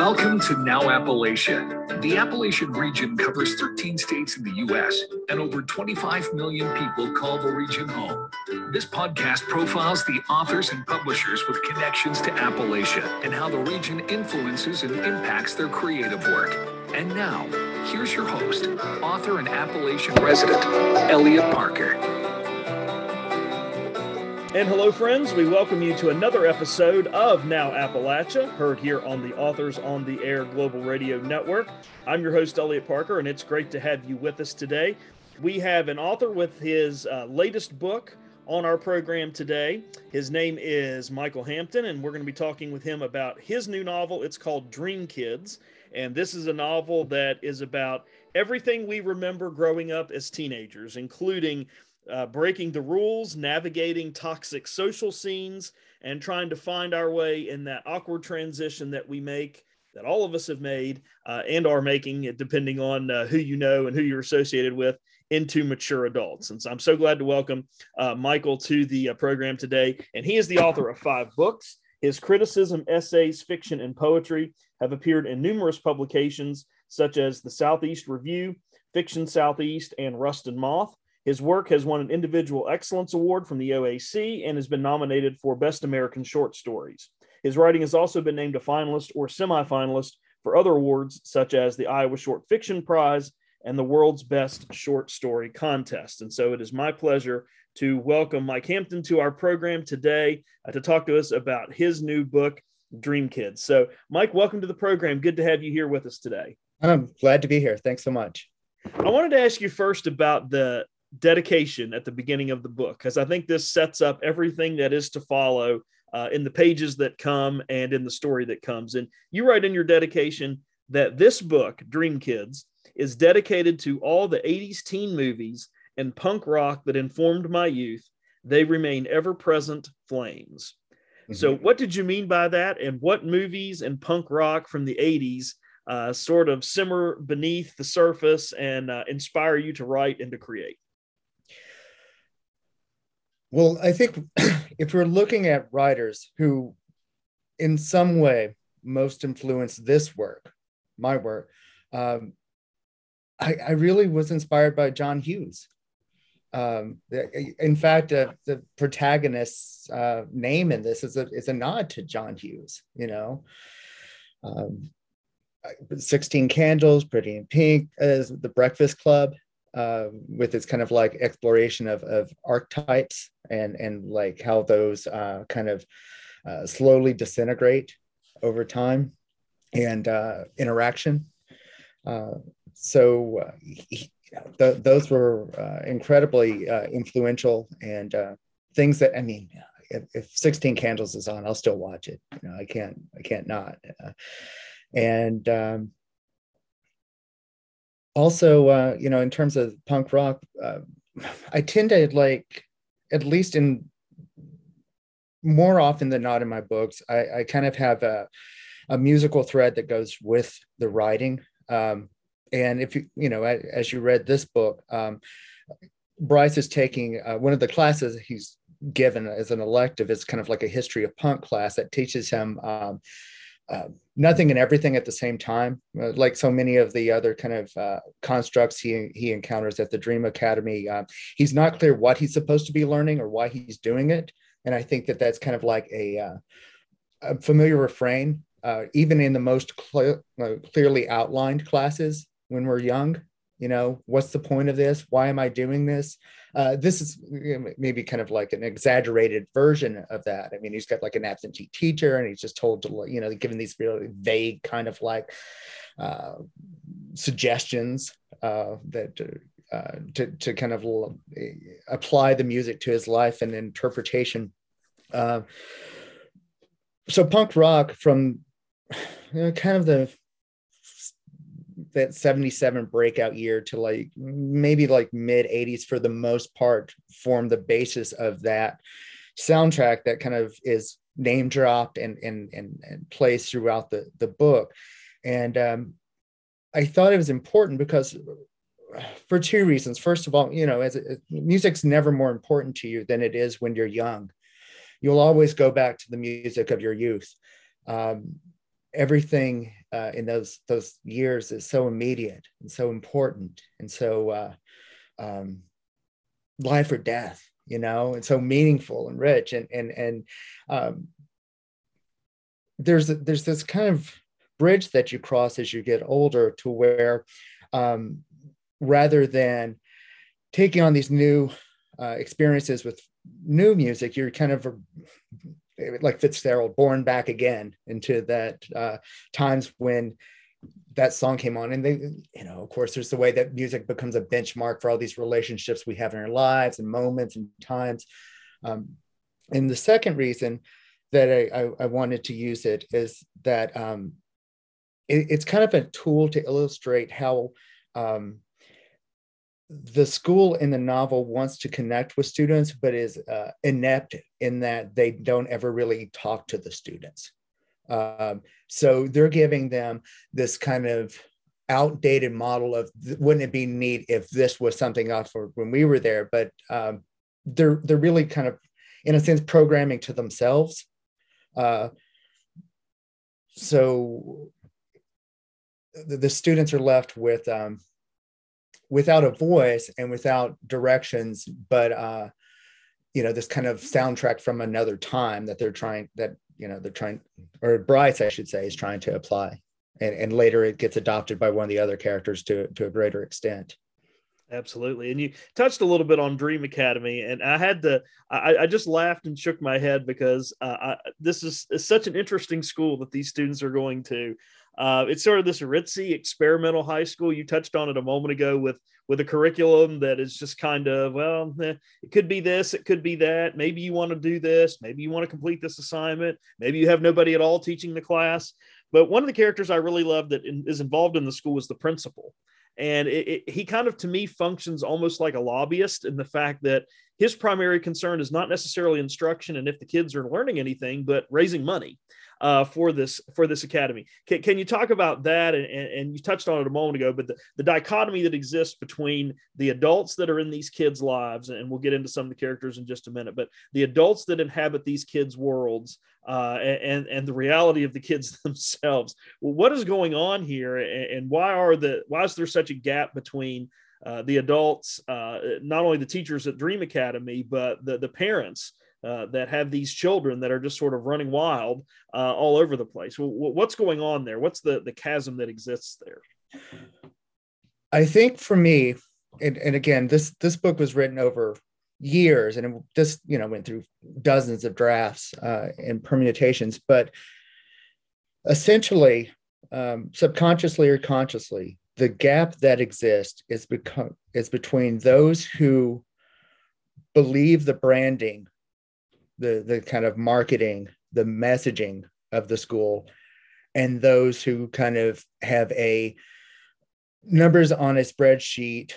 Welcome to Now Appalachia. The Appalachian region covers 13 states in the U.S., and over 25 million people call the region home. This podcast profiles the authors and publishers with connections to Appalachia and how the region influences and impacts their creative work. And now, here's your host, author and Appalachian resident, Elliot Parker. And hello, friends. We welcome you to another episode of Now Appalachia, heard here on the Authors on the Air Global Radio Network. I'm your host, Elliot Parker, and it's great to have you with us today. We have an author with his latest book on our program today. His name is Michael Hampton, and we're going to be talking with him about his new novel. It's called Dream Kids, and this is a novel that is about everything we remember growing up as teenagers, including breaking the rules, navigating toxic social scenes, and trying to find our way in that awkward transition that we make, that all of us have made and are making, depending on who you know and who you're associated with, into mature adults. And so I'm so glad to welcome Michael to the program today. And he is the author of 5 books. His criticism, essays, fiction, and poetry have appeared in numerous publications, such as the Southeast Review, Fiction Southeast, and Rust and Moth. His work has won an Individual Excellence Award from the OAC and has been nominated for Best American Short Stories. His writing has also been named a finalist or semifinalist for other awards, such as the Iowa Short Fiction Prize and the World's Best Short Story Contest. And so it is my pleasure to welcome Mike Hampton to our program today to talk to us about his new book, Dream Kids. So, Mike, welcome to the program. Good to have you here with us today. I'm glad to be here. Thanks so much. I wanted to ask you first about the dedication at the beginning of the book, because I think this sets up everything that is to follow in the pages that come and in the story that comes. And you write in your dedication that this book, Dream Kids, is dedicated to all the 80s teen movies and punk rock that informed my youth. They remain ever-present flames. Mm-hmm. So what did you mean by that? And what movies and punk rock from the 80s sort of simmer beneath the surface and inspire you to write and to create? Well, I think if we're looking at writers who in some way most influenced this work, my work, I really was inspired by John Hughes. In fact, the protagonist's name in this is a nod to John Hughes, 16 Candles, Pretty in Pink, The Breakfast Club, with its kind of like exploration of archetypes and like how those kind of slowly disintegrate over time and interaction. Those were incredibly influential and things that, I mean, if 16 Candles is on, I'll still watch it. I can't not. Also, in terms of punk rock, I tend to like, at least in more often than not in my books, I kind of have a musical thread that goes with the writing. And if as you read this book, Bryce is taking one of the classes he's given as an elective is kind of like a history of punk class that teaches him nothing and everything at the same time, like so many of the other kind of constructs he encounters at the Dream Academy. He's not clear what he's supposed to be learning or why he's doing it. And I think that that's kind of like a familiar refrain, even in the most clearly outlined classes when we're young. What's the point of this? Why am I doing this? This is maybe kind of like an exaggerated version of that. I mean, he's got like an absentee teacher and he's just told to, given these really vague kind of like suggestions that to kind of apply the music to his life and interpretation. So punk rock from kind of that 77 breakout year to like maybe like mid 80s for the most part formed the basis of that soundtrack that kind of is name dropped and plays throughout the book. And I thought it was important because for 2 reasons. First of all, music's never more important to you than it is when you're young. You'll always go back to the music of your youth. everything in those years is so immediate and so important and so life or death, and so meaningful and rich. And there's this kind of bridge that you cross as you get older to where rather than taking on these new experiences with new music, you're kind of like Fitzgerald, born back again into that times when that song came on. And they, of course, there's the way that music becomes a benchmark for all these relationships we have in our lives and moments and times. And the second reason that I wanted to use it is that it's kind of a tool to illustrate how the school in the novel wants to connect with students, but is inept in that they don't ever really talk to the students. So they're giving them this kind of outdated model of wouldn't it be neat if this was something else for when we were there, but they're really kind of, in a sense, programming to themselves. So the students are left with without a voice and without directions, but this kind of soundtrack from another time that they're trying, or Bryce, I should say, is trying to apply. And later it gets adopted by one of the other characters to a greater extent. Absolutely. And you touched a little bit on Dream Academy, and I just laughed and shook my head because this is such an interesting school that these students are going to. It's sort of this ritzy experimental high school. You touched on it a moment ago with a curriculum that is just kind of, it could be this, it could be that. Maybe you want to do this. Maybe you want to complete this assignment. Maybe you have nobody at all teaching the class. But one of the characters I really love that is involved in the school is the principal. And he kind of, to me, functions almost like a lobbyist in the fact that his primary concern is not necessarily instruction and if the kids are learning anything, but raising money for this academy. Can you talk about that? And you touched on it a moment ago, but the dichotomy that exists between the adults that are in these kids' lives, and we'll get into some of the characters in just a minute, but the adults that inhabit these kids' worlds and the reality of the kids themselves. Well, what is going on here, and why is there such a gap between the adults, not only the teachers at Dream Academy, but the parents that have these children that are just sort of running wild all over the place? Well, what's going on there? What's the chasm that exists there? I think for me, and again, this book was written over years, and this went through dozens of drafts and permutations, but essentially, subconsciously or consciously, the gap that exists is between those who believe the branding, the kind of marketing, the messaging of the school, and those who kind of have a numbers on a spreadsheet,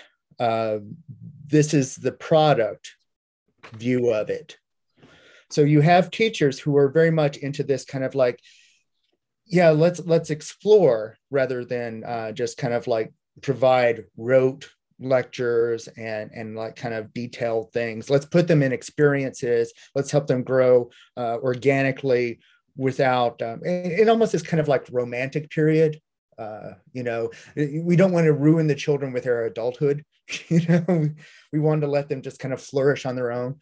this is the product view of it. So you have teachers who are very much into this kind of like, yeah, let's explore rather than just kind of like provide rote lectures and like kind of detailed things. Let's put them in experiences. Let's help them grow organically without it almost is kind of like romantic period. We don't want to ruin the children with their adulthood. We want to let them just kind of flourish on their own.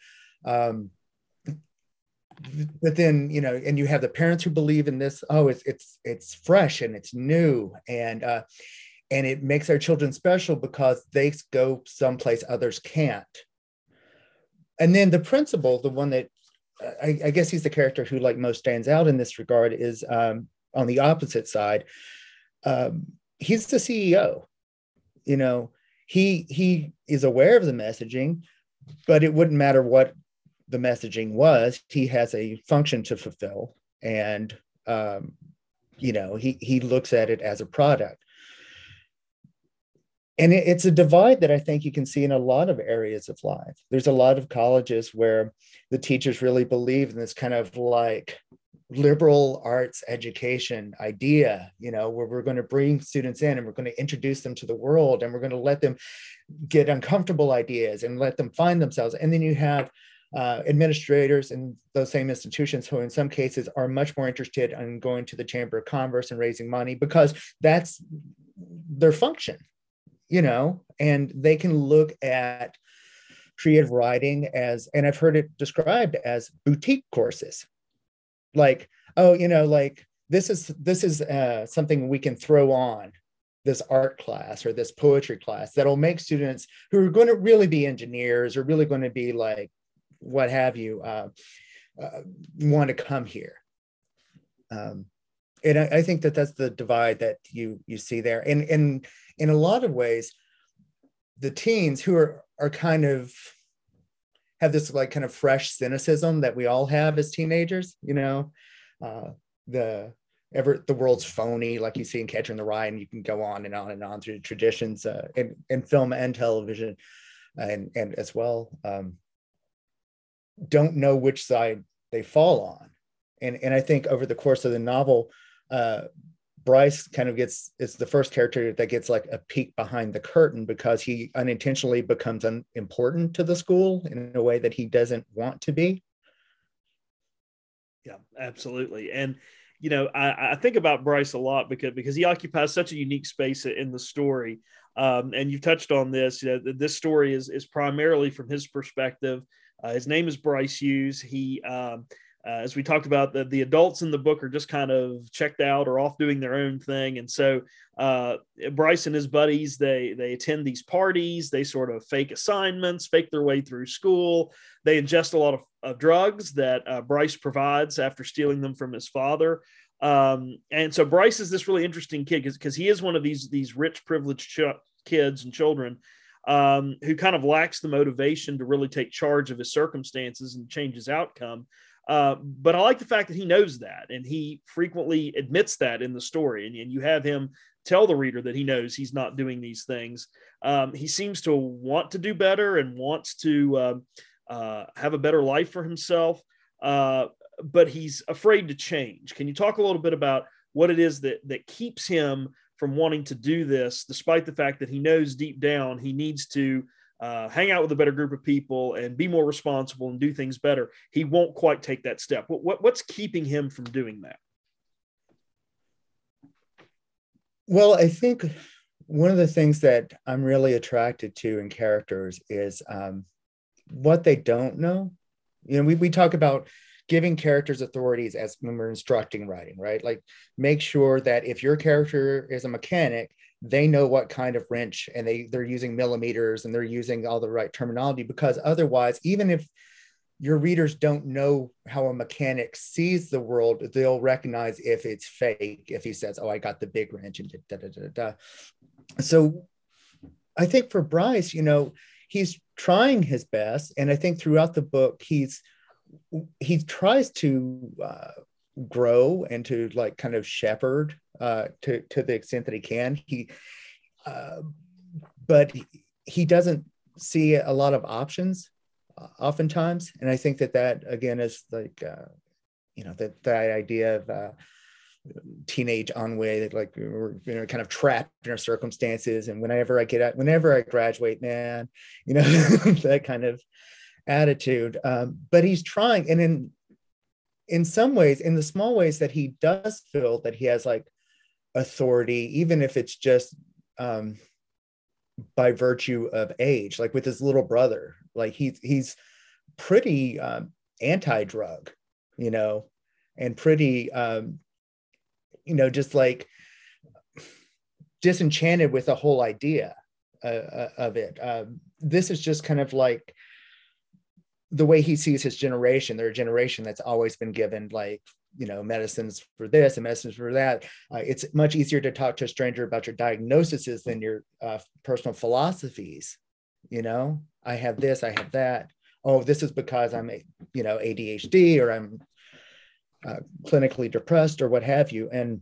But then, and you have the parents who believe in this. Oh, it's fresh and it's new, and it makes our children special because they go someplace others can't. And then the principal, the one that I guess he's the character who like most stands out in this regard, is on the opposite side. He's the CEO. He is aware of the messaging, but it wouldn't matter what the messaging was. He has a function to fulfill, and he looks at it as a product. And it's a divide that I think you can see in a lot of areas of life. There's a lot of colleges where the teachers really believe in this kind of like liberal arts education idea, where we're going to bring students in and we're going to introduce them to the world, and we're going to let them get uncomfortable ideas and let them find themselves. And then you have administrators in those same institutions who in some cases are much more interested in going to the Chamber of Commerce and raising money because that's their function, and they can look at creative writing as, and I've heard it described as boutique courses. Like, oh, like this is something we can throw on this art class or this poetry class that'll make students who are going to really be engineers or really going to be like, what have you, want to come here. And I think that that's the divide that you see there. And in a lot of ways, the teens who are kind of have this like kind of fresh cynicism that we all have as teenagers, the world's phony, like you see in Catcher in the Rye, and you can go on and on and on through traditions in film and television, and as well, don't know which side they fall on. And I think over the course of the novel, Bryce kind of is the first character that gets like a peek behind the curtain because he unintentionally becomes unimportant to the school in a way that he doesn't want to be. Yeah, absolutely. And, I think about Bryce a lot because he occupies such a unique space in the story. And you've touched on this, this story is primarily from his perspective. His name is Bryce Hughes. He, as we talked about, the adults in the book are just kind of checked out or off doing their own thing. And so Bryce and his buddies, they attend these parties, they sort of fake assignments, fake their way through school. They ingest a lot of drugs that Bryce provides after stealing them from his father. And so Bryce is this really interesting kid because he is one of these rich, privileged kids and children who kind of lacks the motivation to really take charge of his circumstances and change his outcome. But I like the fact that he knows that, and he frequently admits that in the story. And you have him tell the reader that he knows he's not doing these things. He seems to want to do better and wants to have a better life for himself, but he's afraid to change. Can you talk a little bit about what it is that keeps him from wanting to do this, despite the fact that he knows deep down he needs to hang out with a better group of people and be more responsible and do things better? He won't quite take that step. What's keeping him from doing that? Well, I think one of the things that I'm really attracted to in characters is what they don't know. We talk about giving characters authorities as when we're instructing writing, right? Like, make sure that if your character is a mechanic, they know what kind of wrench, and they're using millimeters and they're using all the right terminology, because otherwise, even if your readers don't know how a mechanic sees the world, they'll recognize if it's fake, if he says, oh, I got the big wrench and da, da, da, da. So I think for Bryce, he's trying his best. And I think throughout the book, he tries to grow and to like kind of shepherd to the extent that he can. But he doesn't see a lot of options oftentimes. And I think that again is like, that idea of teenage ennui, that like we're kind of trapped in our circumstances. And whenever I graduate, man, that kind of attitude. But he's trying, and in some ways, in the small ways that he does feel that he has like authority, even if it's just by virtue of age, like with his little brother, like he's pretty anti-drug, and pretty just like disenchanted with the whole idea of it. This is just kind of like the way he sees his generation. They're a generation that's always been given like, medicines for this and medicines for that. It's much easier to talk to a stranger about your diagnoses than your personal philosophies. I have this, I have that. Oh, this is because I'm ADHD, or I'm clinically depressed, or what have you. And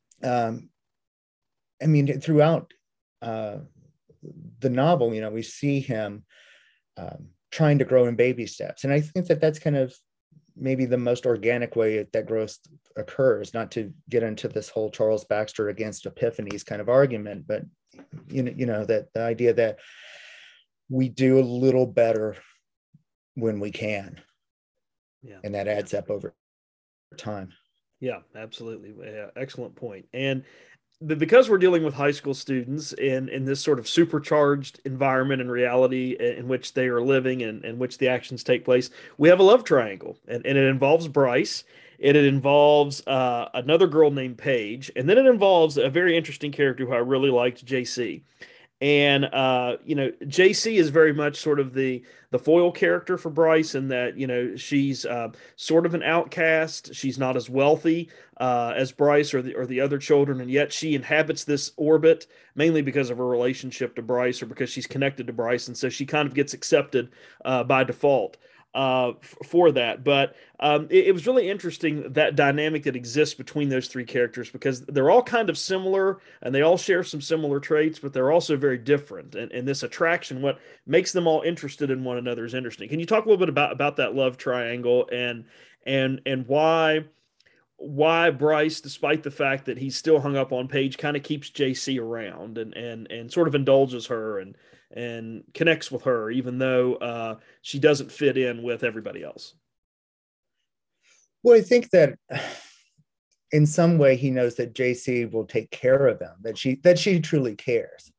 throughout the novel, we see him trying to grow in baby steps. And I think that that's kind of maybe the most organic way that growth occurs, not to get into this whole Charles Baxter against epiphanies kind of argument, but, that the idea that we do a little better when we can. Yeah. And that adds up over time. Yeah, absolutely. Yeah, excellent point. And because we're dealing with high school students in this sort of supercharged environment and reality in which they are living and in which the actions take place, we have a love triangle, and it involves Bryce. It involves another girl named Paige, and then it involves a very interesting character who I really liked, JC. And JC is very much sort of the foil character for Bryce in that she's sort of an outcast. She's not as wealthy as Bryce or the other children, and yet she inhabits this orbit mainly because of her relationship to Bryce or because she's connected to Bryce, and so she kind of gets accepted by default for that. But it was really interesting, that dynamic that exists between those three characters, because they're all kind of similar and they all share some similar traits, but they're also very different. And this attraction, what makes them all interested in one another, is interesting. Can you talk a little bit about that love triangle and why Bryce, despite the fact that he's still hung up on Paige, kind of keeps JC around and sort of indulges her and connects with her, even though she doesn't fit in with everybody else? Well, I think that in some way he knows that JC will take care of him, that she truly cares.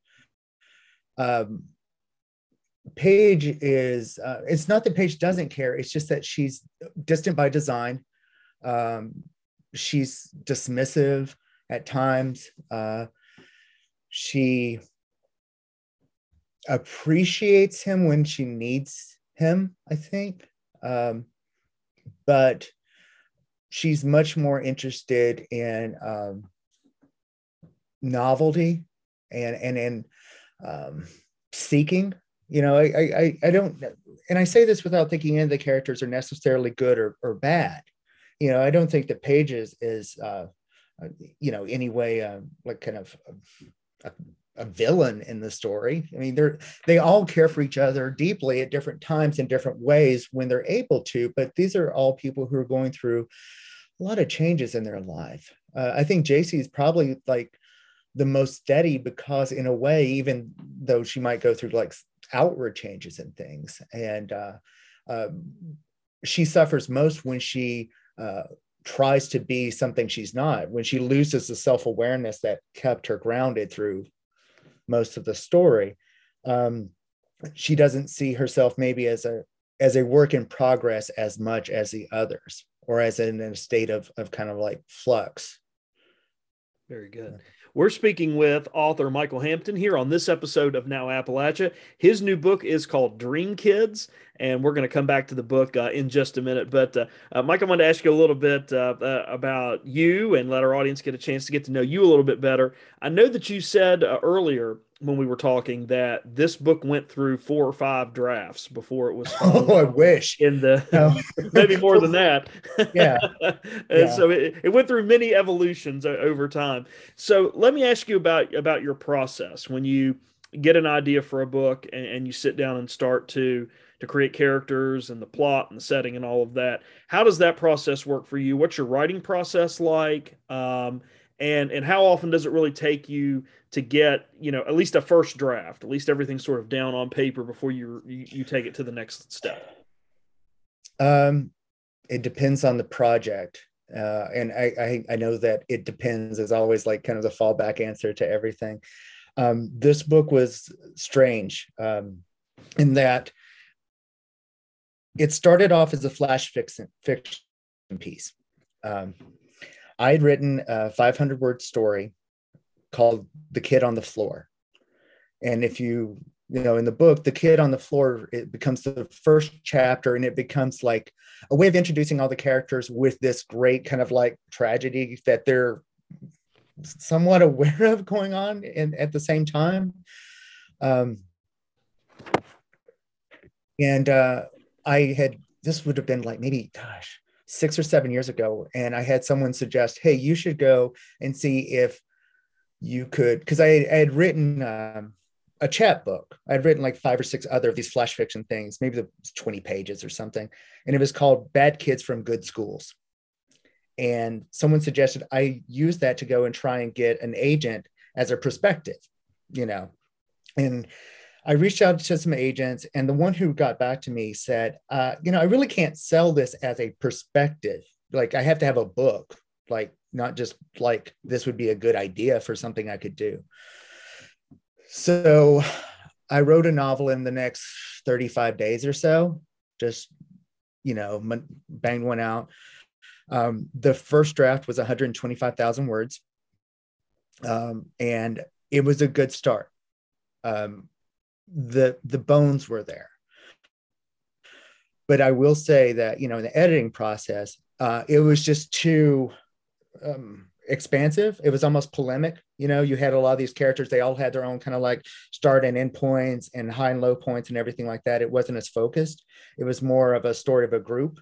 Paige is, it's not that Paige doesn't care, it's just that she's distant by design. She's dismissive at times. She appreciates him when she needs him, I think. But she's much more interested in novelty and in seeking. I don't, and I say this without thinking any of the characters are necessarily good or bad. I don't think that Paige is any way like kind of a villain in the story. I mean, they all care for each other deeply at different times in different ways when they're able to, but these are all people who are going through a lot of changes in their life. I think JC is probably like the most steady because in a way, even though she might go through like outward changes and things, and she suffers most when she tries to be something she's not, when she loses the self-awareness that kept her grounded through most of the story. She doesn't see herself maybe as a work in progress as much as the others, or as in a state of kind of like flux. Very good. We're speaking with author Michael Hampton here on this episode of Now Appalachia. His new book is called Dream Kids, and we're going to come back to the book in just a minute. But Mike, I wanted to ask you a little bit about you and let our audience get a chance to get to know you a little bit better. I know that you said earlier when we were talking that this book went through 4 or 5 drafts before it was Oh, I wish. in the maybe more than that. Yeah. So it went through many evolutions over time. So let me ask you about your process when you get an idea for a book and you sit down and start to create characters and the plot and the setting and all of that. How does that process work for you? What's your writing process like? And how often does it really take you to get, at least a first draft, at least everything sort of down on paper before you take it to the next step? It depends on the project. And I know that it depends is always like kind of the fallback answer to everything. This book was strange in that it started off as a flash fiction piece. I had written a 500-word story called The Kid on the Floor. And if in the book, The Kid on the Floor, it becomes the first chapter, and it becomes like a way of introducing all the characters with this great kind of like tragedy that they're somewhat aware of going on at the same time. This would have been like maybe, 6 or 7 years ago. And I had someone suggest, hey, you should go and see if you could, because I had written a chapbook. I'd written like 5 or 6 other of these flash fiction things, maybe it was 20 pages or something. And it was called Bad Kids from Good Schools. And someone suggested I use that to go and try and get an agent as a perspective, And I reached out to some agents, and the one who got back to me said, I really can't sell this as a perspective. Like, I have to have a book, like, not just like this would be a good idea for something I could do. So I wrote a novel in the next 35 days or so, just, banged one out. The first draft was 125,000 words. And it was a good start. The bones were there. But I will say that, in the editing process, it was just too expansive. It was almost polemic. You had a lot of these characters, they all had their own kind of like start and end points and high and low points and everything like that. It wasn't as focused. It was more of a story of a group.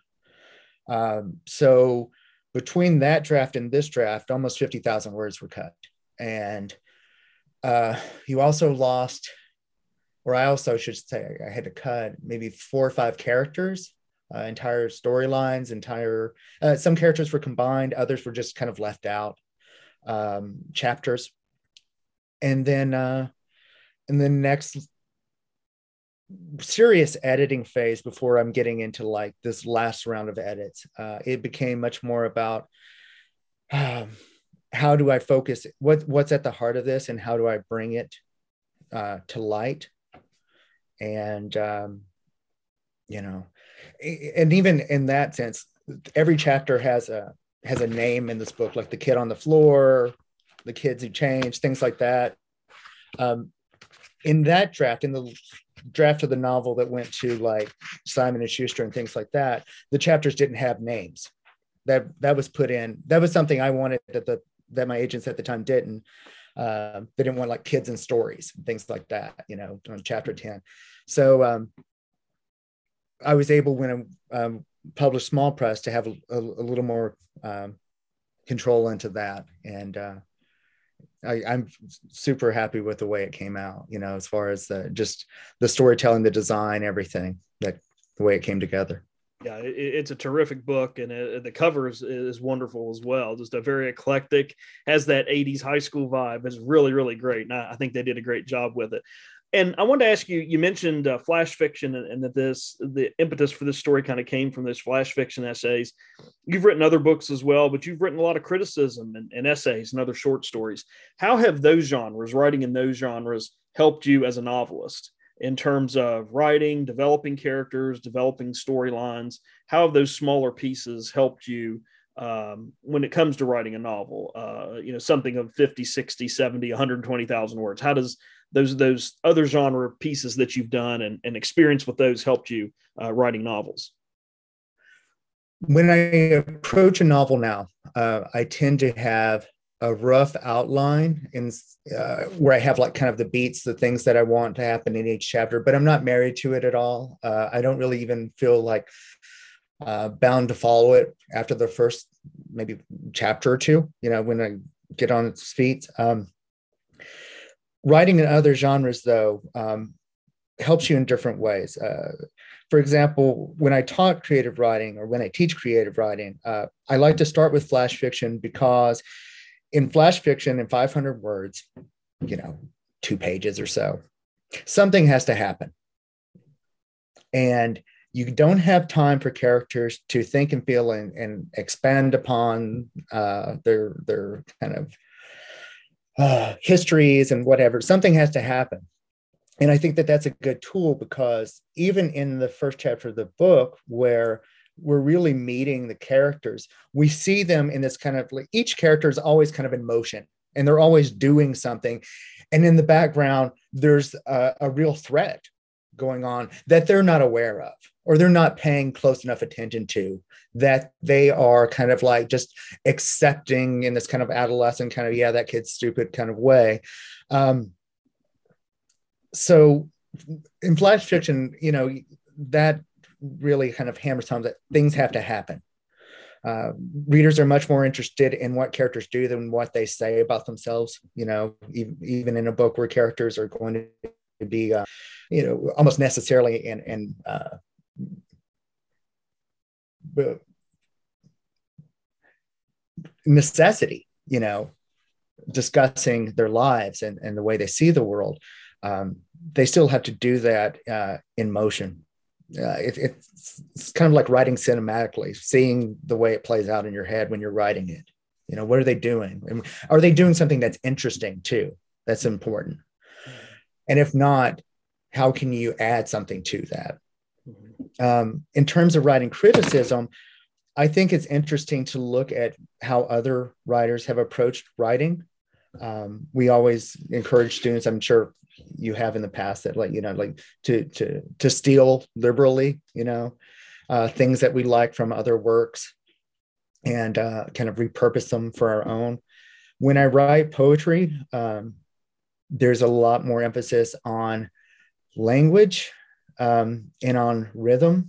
So between that draft and this draft, almost 50,000 words were cut. And you also lost, or I also should say, I had to cut maybe 4 or 5 characters, entire storylines, some characters were combined, others were just kind of left out, chapters. And then in the next serious editing phase, before I'm getting into like this last round of edits, it became much more about how do I focus what's at the heart of this, and how do I bring it to light. And and even in that sense, every chapter has a name in this book, like the kid on the floor, the kids who change, things like that. In that draft, in the draft of the novel that went to like Simon and Schuster and things like that, the chapters didn't have names. That was put in. That was something I wanted that my agents at the time didn't. They didn't want like kids and stories and things like that, on chapter 10. So I was able, when I published Small Press, to have a little more control into that. And I'm super happy with the way it came out, as far as just the storytelling, the design, everything, the way it came together. Yeah, it's a terrific book, and the cover is wonderful as well. Just a very eclectic, has that 80s high school vibe. It's really, really great. And I think they did a great job with it. And I wanted to ask you, you mentioned flash fiction, and that the impetus for this story kind of came from those flash fiction essays. You've written other books as well, but you've written a lot of criticism and essays and other short stories. How have those genres, writing in those genres, helped you as a novelist in terms of writing, developing characters, developing storylines? How have those smaller pieces helped you when it comes to writing a novel, something of 50, 60, 70, 120,000 words? How does those other genre pieces that you've done and experience with those helped you writing novels? When I approach a novel now, I tend to have a rough outline where I have like kind of the beats, the things that I want to happen in each chapter, but I'm not married to it at all. I don't really even feel like bound to follow it after the first maybe chapter or two, when I get on its feet. Writing in other genres, though, helps you in different ways. For example, when I taught creative writing, or when I teach creative writing, I like to start with flash fiction, because in flash fiction, in 500 words, 2 pages or so, something has to happen. And you don't have time for characters to think and feel and expand upon their kind of histories and whatever. Something has to happen. And I think that that's a good tool, because even in the first chapter of the book, where we're really meeting the characters, we see them in this kind of like, each character is always kind of in motion and they're always doing something. And in the background, there's a real threat going on that they're not aware of, or they're not paying close enough attention to, that they are kind of like just accepting in this kind of adolescent kind of, yeah, that kid's stupid kind of way. So in flash fiction, that really kind of hammers home that things have to happen. Readers are much more interested in what characters do than what they say about themselves. Even in a book where characters are going to be, almost necessarily in necessity, discussing their lives and the way they see the world. they still have to do that in motion. It's kind of like writing cinematically, seeing the way it plays out in your head when you're writing it. What are they doing? And are they doing something that's interesting too? That's important. And if not, how can you add something to that? In terms of writing criticism, I think it's interesting to look at how other writers have approached writing. We always encourage students, I'm sure you have in the past, that like to steal liberally, things that we like from other works and kind of repurpose them for our own. When I write poetry, there's a lot more emphasis on language and on rhythm.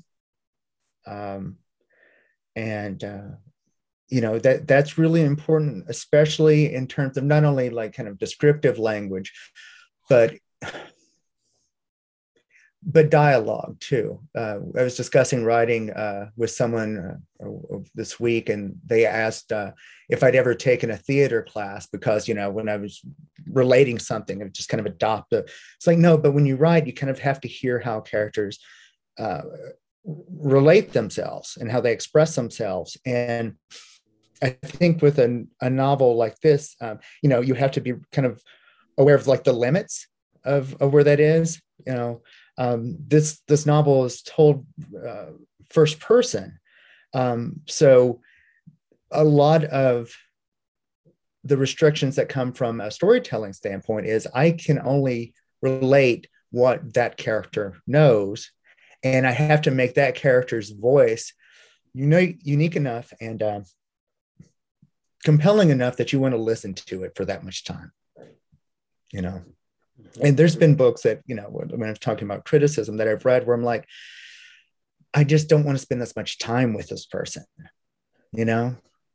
That's really important, especially in terms of not only like kind of descriptive language, but dialogue too. I was discussing writing with someone this week, and they asked if I'd ever taken a theater class because, when I was relating something, I just kind of adopt it. It's like, no, but when you write, you kind of have to hear how characters relate themselves and how they express themselves. And I think with a novel like this, you have to be kind of aware of like the limits of where that is. This novel is told first person. So a lot of the restrictions that come from a storytelling standpoint is I can only relate what that character knows. And I have to make that character's voice unique enough and compelling enough that you want to listen to it for that much time. And there's been books that, when I'm talking about criticism that I've read where I'm like, I just don't want to spend this much time with this person, Yeah.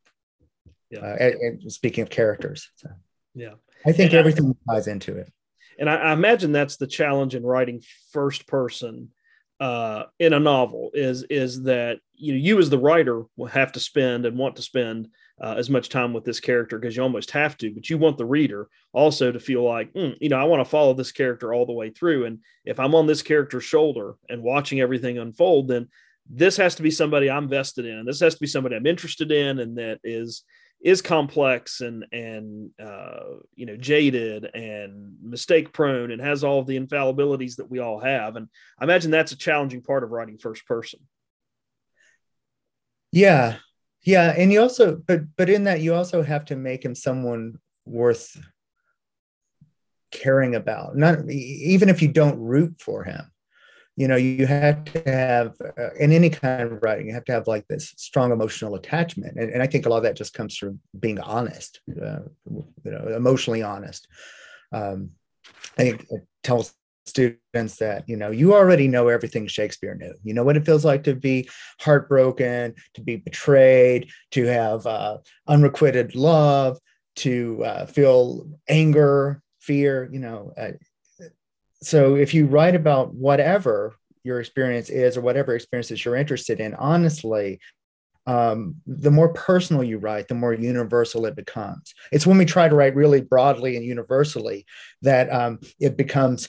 And speaking of characters. So. Yeah. I think everything ties into it. And I imagine that's the challenge in writing first person in a novel is that, you as the writer will have to spend and want to spend as much time with this character because you almost have to, but you want the reader also to feel like, I want to follow this character all the way through. And if I'm on this character's shoulder and watching everything unfold, then this has to be somebody I'm vested in. This has to be somebody I'm interested in and that is complex and jaded and mistake prone and has all of the infallibilities that we all have. And I imagine that's a challenging part of writing first person. Yeah. Yeah. And you also, but in that you also have to make him someone worth caring about, not even if you don't root for him. You have to have, in any kind of writing, you have to have like this strong emotional attachment. And I think a lot of that just comes from being honest, emotionally honest. I think it tells students that, you already know everything Shakespeare knew. You know what it feels like to be heartbroken, to be betrayed, to have unrequited love, to feel anger, fear, So if you write about whatever your experience is or whatever experiences you're interested in, honestly, the more personal you write, the more universal it becomes. It's when we try to write really broadly and universally that it becomes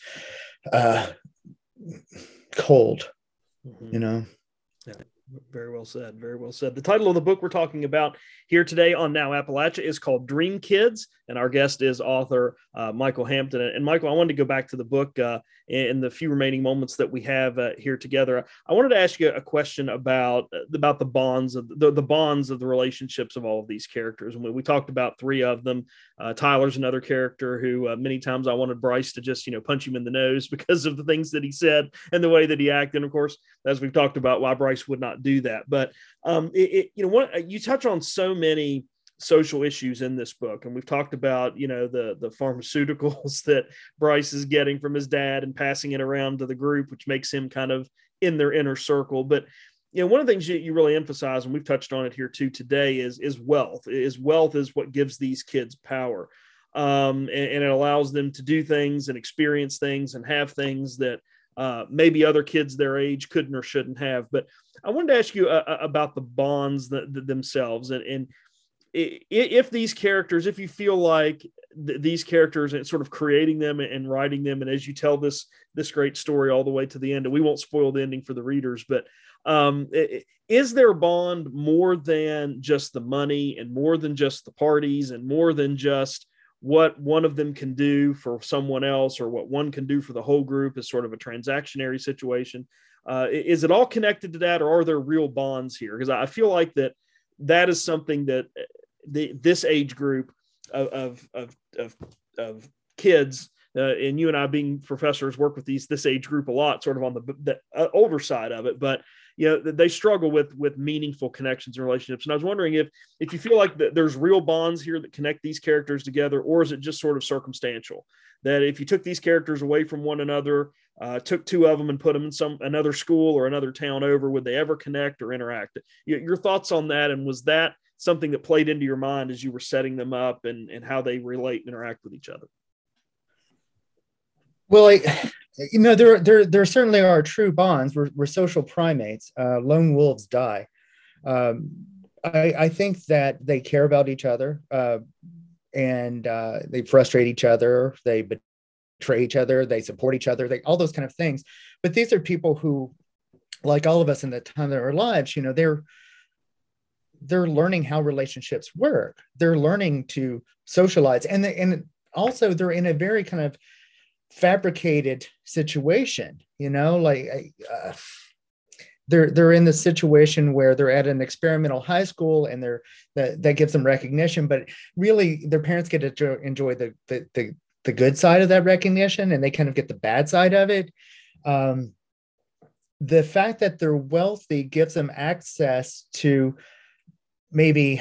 cold, Yeah. Very well said. Very well said. The title of the book we're talking about here today on Now Appalachia is called Dream Kids, and our guest is author Michael Hampton. And Michael, I wanted to go back to the book in the few remaining moments that we have here together. I wanted to ask you a question about the bonds of the bonds of the relationships of all of these characters. And we talked about three of them. Tyler's another character who many times I wanted Bryce to just punch him in the nose because of the things that he said and the way that he acted. And of course, as we've talked about, why Bryce would not do that. But you touch on so many social issues in this book, and we've talked about the pharmaceuticals that Bryce is getting from his dad and passing it around to the group, which makes him kind of in their inner circle. But one of the things you really emphasize, and we've touched on it here too today, is wealth. Wealth is what gives these kids power, and it allows them to do things and experience things and have things that maybe other kids their age couldn't or shouldn't have. But I wanted to ask you about the bonds themselves. And if these characters, if you feel like these characters and sort of creating them and writing them, and as you tell this great story all the way to the end, and we won't spoil the ending for the readers, but is their bond more than just the money and more than just the parties and more than just what one of them can do for someone else or what one can do for the whole group is sort of a transactionary situation? Is it all connected to that, or are there real bonds here? Because I feel like that is something that this age group of kids, and you and I being professors work with this age group a lot, sort of on the older side of it, but they struggle with meaningful connections and relationships. And I was wondering if you feel like there's real bonds here that connect these characters together, or is it just sort of circumstantial? That if you took these characters away from one another, took two of them and put them in another school or another town over, would they ever connect or interact? Your thoughts on that, and was that something that played into your mind as you were setting them up and how they relate and interact with each other? Well, there certainly are true bonds. We're social primates. Lone wolves die. I think that they care about each other, and they frustrate each other. They betray each other. They support each other. All those kind of things. But these are people who, like all of us in the time of their lives, they're learning how relationships work. They're learning to socialize, and also they're in a very kind of fabricated situation. They're in the situation where they're at an experimental high school, and that gives them recognition, but really their parents get to enjoy the good side of that recognition, and they kind of get the bad side of it. The fact that they're wealthy gives them access to maybe,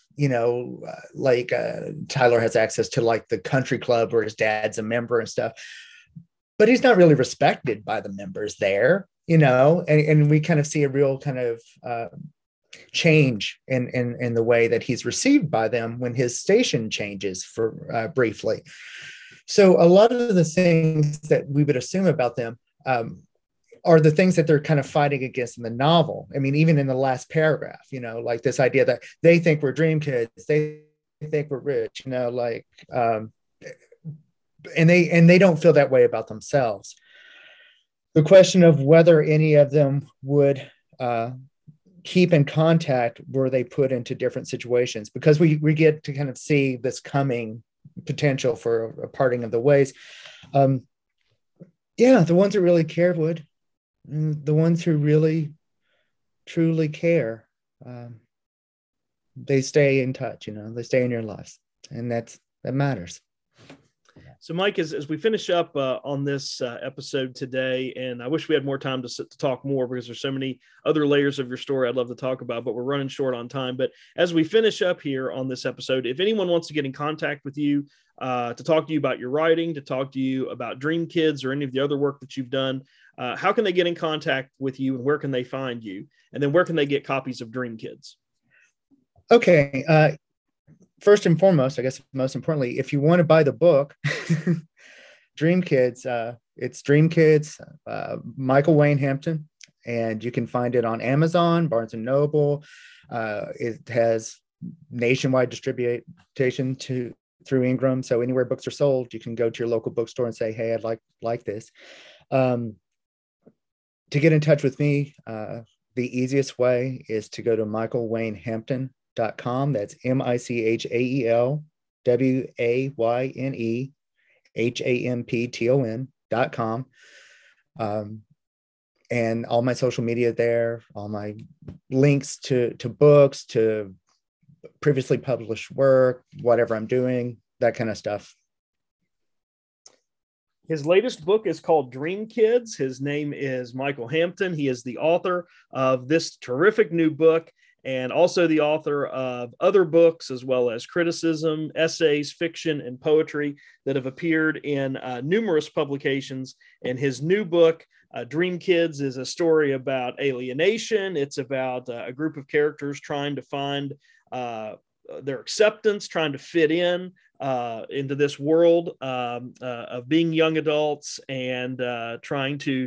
Tyler has access to like the country club where his dad's a member and stuff, but he's not really respected by the members there, and we kind of see a real kind of change in the way that he's received by them when his station changes for briefly. So a lot of the things that we would assume about them are the things that they're kind of fighting against in the novel. I mean, even in the last paragraph, like this idea that they think we're dream kids, they think we're rich, and they don't feel that way about themselves. The question of whether any of them would keep in contact were they put into different situations, because we get to kind of see this coming potential for a parting of the ways. The ones that really care would. The ones who really truly care, they stay in touch, they stay in your lives, and that matters. So Mike, as we finish up on this episode today, and I wish we had more time to talk more, because there's so many other layers of your story I'd love to talk about, but we're running short on time. But as we finish up here on this episode, if anyone wants to get in contact with you, to talk to you about your writing, to talk to you about Dream Kids or any of the other work that you've done, how can they get in contact with you, and where can they find you? And then where can they get copies of Dream Kids? Okay. First and foremost, I guess most importantly, if you want to buy the book, Dream Kids, it's Dream Kids, Michael Wayne Hampton, and you can find it on Amazon, Barnes & Noble. It has nationwide distribution through Ingram. So anywhere books are sold, you can go to your local bookstore and say, hey, I'd like this. To get in touch with me, the easiest way is to go to michaelwaynehampton.com. That's MichaelWaynehampton.com. And all my social media there, all my links to books, to previously published work, whatever I'm doing, that kind of stuff. His latest book is called Dream Kids. His name is Michael Hampton. He is the author of this terrific new book, and also the author of other books, as well as criticism, essays, fiction, and poetry that have appeared in numerous publications. And his new book, Dream Kids, is a story about alienation. It's about a group of characters trying to find their acceptance, trying to fit into this world of being young adults, and trying to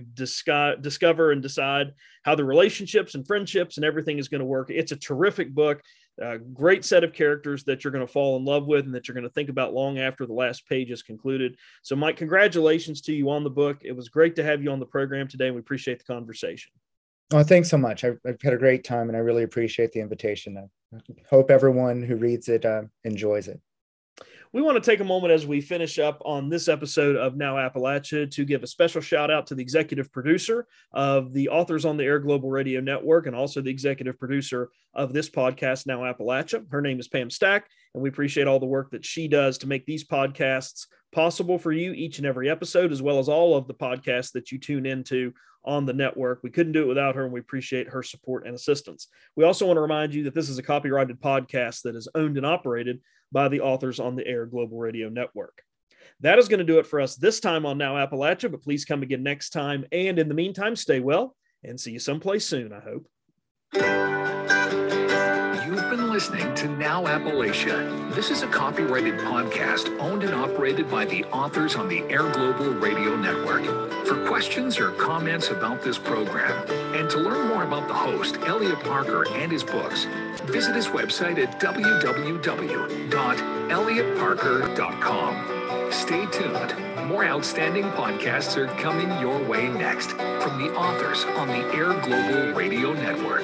discover and decide how the relationships and friendships and everything is going to work. It's a terrific book. Great set of characters that you're going to fall in love with and that you're going to think about long after the last page is concluded. So, Mike, congratulations to you on the book. It was great to have you on the program today, and we appreciate the conversation. Oh, thanks so much. I've had a great time, and I really appreciate the invitation. I hope everyone who reads it enjoys it. We want to take a moment as we finish up on this episode of Now Appalachia to give a special shout out to the executive producer of the Authors on the Air Global Radio Network and also the executive producer of this podcast, Now Appalachia. Her name is Pam Stack, and we appreciate all the work that she does to make these podcasts possible for you each and every episode, as well as all of the podcasts that you tune into on the network. We couldn't do it without her, and we appreciate her support and assistance. We also want to remind you that this is a copyrighted podcast that is owned and operated by the Authors on the Air Global Radio Network. That is going to do it for us this time on Now Appalachia, but please come again next time. And in the meantime, stay well and see you someplace soon, I hope. You've been listening to Now Appalachia. This is a copyrighted podcast owned and operated by the Authors on the Air Global Radio Network. For questions or comments about this program, and to learn more about the host, Elliot Parker, and his books, visit his website at www.elliottparker.com. Stay tuned. More outstanding podcasts are coming your way next from the Authors on the Air Global Radio Network.